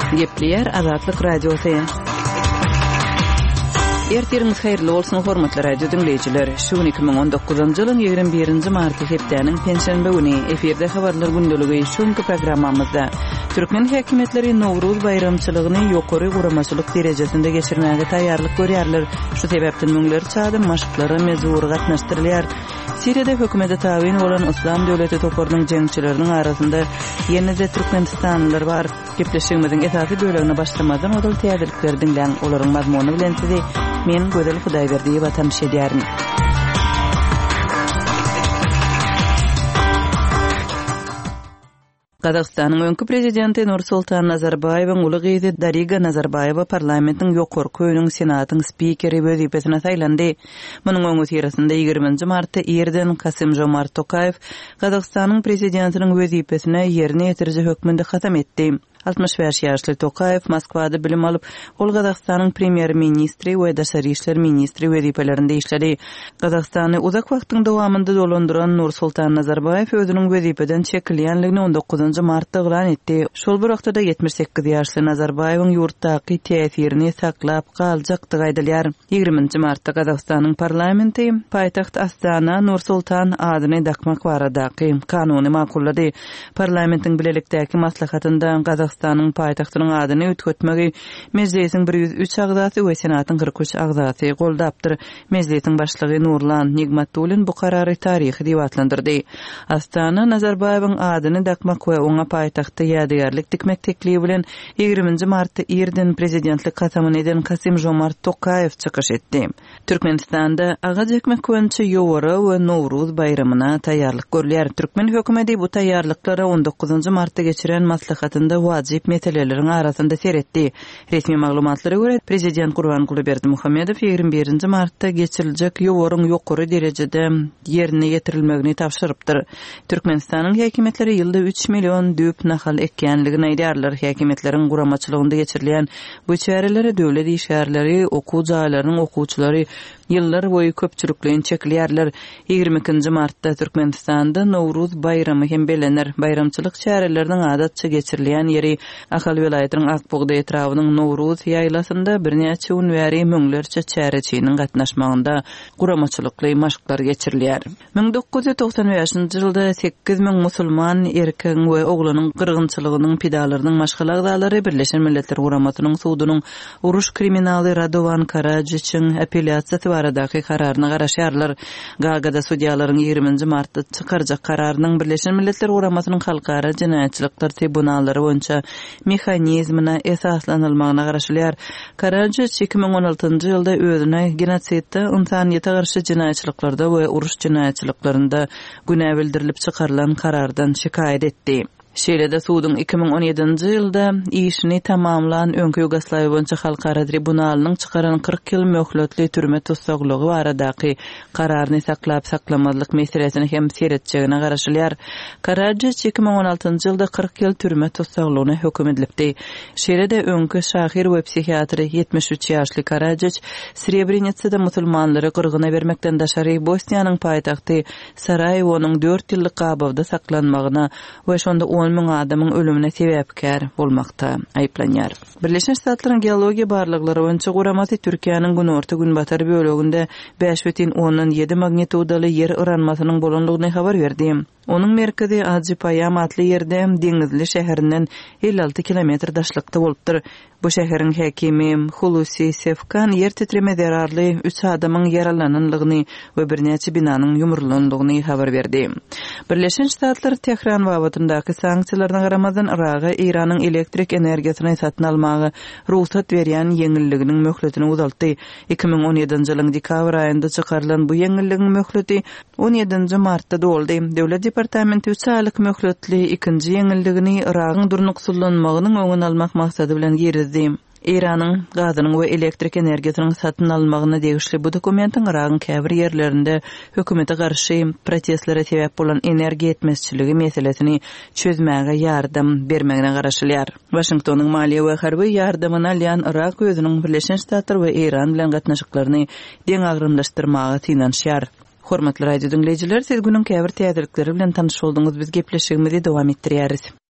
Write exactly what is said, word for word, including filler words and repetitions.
Gepleyer Azatlyk Radiosu. Ertiriniz hayırlı olsun hormatly radio dinleyijiler. Şu iki bin on dokuzuncu ýylyň ýigirme birinji marty hepdeniň pensiýanby güni eferde habarlar gündöligi şuňky programmamyzda Türkmen häkimetleri Nowruz bayramçylygyny ýokary guramaçylyk derejesinde geçirmäge taýýarlyk görýärler. Şu sebäpden müňler çady maşyklary mezur gatnaşdyrylýar. Siriýede hökümete tabyn bolan Islam döwleti toparynyň jeňçileriniň arasynda ýene-de Türkmenistanlylar bar. Gepleşigimiziň esasy bölegine başlamadan odal täzelikler dinleň olaryň mazmuny bilen sizi men Gözel Hudaýberdiýew watan şedýärim. Kazakstanyň öňkü prezidenti Nursultan Nazarbayewiň uly gyzy Dariga Nazarbayewa parlamentiň ýokary köýüniň senatyň spikeri wezipesine saýlandy. Munyň öňü tirasynda ýygrüminji martda Erden Kasym-Jomart Tokayew Kazakstanyň prezidentiniň wezipesine ýerine ýetirji hökmünde hasam etdi. altmış beş ýaşly Tokayew Moskwada bilim alyp, ol Kazakstanyň premier ministri we daşary işler ministri wezipelerinde işledi. Kazakstany uzak wagtyň dowamında dolandyran Nursultan Nazarbayew özüniň wezipeden çekilýänligini on dokuzunju martda elan etdi. Şol bir wagtda ýetmiş sekiz ýaşly Nazarbayewiň ýurtdaky täsirini saklap galjakdygy aýdylýar. ýygrüminji martda Kazakstanyň parlamenti paýtaxt Astana Nursultan adyny dakmak baradaky kanuny makullady. Parlamentiň bilelikdäki maslahatynda Kazakstanyň paýtagtynyň adyny ötgetmegi mejlisiň bir ýüz üç agzasy we senatyň kırk üç agzasy goldapdyr. Mejlisiň başlygy Nurlan Nigmatulin bu karary taryhy diýip atlandyrdy. Astana Nazarbayewiň adyny dakmak we oňa paýtagty ýadygarlyk dikmek teklibi bilen ýygrüminji martda Erden prezidentlik kasamyny eden Kasym-Jomart Tokayew çykyş etdi. Türkmenistanda aga jekmek köňçe ýowary we Nowruz bayramyna taýýarlyk görülýär. Türkmen hökümeti bu taýýarlyklary on dokuzunju martda geçiren maslahatynda wajyp meseleleriň arasynda seretdi. Resmi maglumatlary görä prezident Gurbanguly Berdimuhammedow ýygrüme birinji martda geçiriljek ýowaryň ýokary derejede ýerine ýetirilmegini tapşyrypdyr. Türkmenistanyň häkimetleri ýylda üç million düp nahal ekkenligini aýdýarlar. Häkimetleriň guramaçylygynda geçirilýän bu çärelere döwlet işgärleri, okuw jaýlarynyň okuwçylary ýyllar boýy köpçüliklen çekilýärler. ýygrime ikinji martda Türkmenistanda Nowruz bayramy hem belenir. Bayramçylyk çäreleriniň adatça geçirilýän ýeri Ahal welaýatynyň Akbogda etrawynyň Nowruz ýaylasynda birnäçe gün bäri müňlerçe çäreçiniň gatnaşmagynda guramaçylykly maşyklar geçirilýär. ming dokuz ýüz toksan beşinji ýylda sekiz miň musulman erkek we oglanyň gyrgynçylygynyň pidalarynyň maşgala agzalary Birleşen Milletler Guramatynyň suwdunyň uruş kriminaly Radovan Karadziçiň apelýasiýasy baradaky kararyna garaşýarlar. Gagada sudiýalaryň ýygrüminji martda çykarjak kararynyň Birleşen Milletler Guramatynyň halkara jinaýatçylyklar tribunallary boýunça mexanizmine esaslanylmagyna garaşylýar. Karadziç iki bin on altynjy ýylda özüne genosidde, insaniýete garşy jinaýatçylyklarda we uruş jinaýatçylyklarynda günä bildirilip çykarylan karardan şikaýet etdi. Şeýle-de suwduň iki bin on ýedinji ýylda işini tamamlan öňkü Ýugoslawiýa boýunça halkara tribunalynyň çykaran kırk ýyl möhletli türme tutsaklygy baradaky kararyny saklap saklamazlyk meselesini hem seretjegine garaşylýar. Karadziç iki bin on altynjy ýylda kırk ýyl türme tutsaklygyna höküm edilipdi. Şeýle-de öňkü şahir we psihiatry ýetmiş üç ýaşly Karadziç Srebrenicada musulmanlary gyrgyna bermekden daşary Bosniýanyň paýtagty Sarajewonyň dört ýyllyk gabawda saklanmagyna we şonda on miň adamyň ölümine sebäpkär bolmakda aýplanýar. Birleşen Ştatlaryň geologiýa barlyklary boýunça guramaty Türkiýanyň günorta günbatar böleginde beş бүтүн ондон ýedi magnitudaly ýer ıranmasynyň bolanlygyny habar berdi. Onuň merkezi Ajipayam atly ýerde deňizli şäherinden elli alty kilometr daşlykda bolupdyr. Bu şäheriň häkimi Hulusi Sefkan ýer titreme zerarly üç adamyň ýaralananlygyny we birnäçe binanyň ýumurlandygyny habar berdi. Birleşen Ştatlar Tehran wagtyndaky sanksiýalaryna garamazdan Iraga Iranyň elektrik energiýasyny satyn almagy ruhsat berýän ýeňilliginiň möhletini uzaltdy. iki bin on ýedinji ýylyň dekabr aýynda çykarylan bu ýeňilligiň möhleti on ýedinji martda doldy. Döwlet departamenti üç aylyk möhletli ikinji ýeňilligini Iragyň durnuksullanmagynyň öňüni almak maksady bilen girdi. Iranyň gazynyň we elektrik energiýasynyň satyn almagyna degişli bu dokumentin Iragyň käbir ýerlerinde hökümete garşy protestlere sebäp bolan energiýa etmezçiligi meselesini çözmäge ýardam bermegine garaşylýar. Washingtonyň maliýe we harby ýardamyna alýan Irak özüniň Birleşen Ştatlar we Iran bilen gatnaşyklaryny deň agrymlaşdyrmagy tynanşýar. Hormatly radio dinleyijiler, siz günüň käbir täzelikleri bilen tanyş boldyňyz. Biz gepleşigimizi dowam etdirýäris.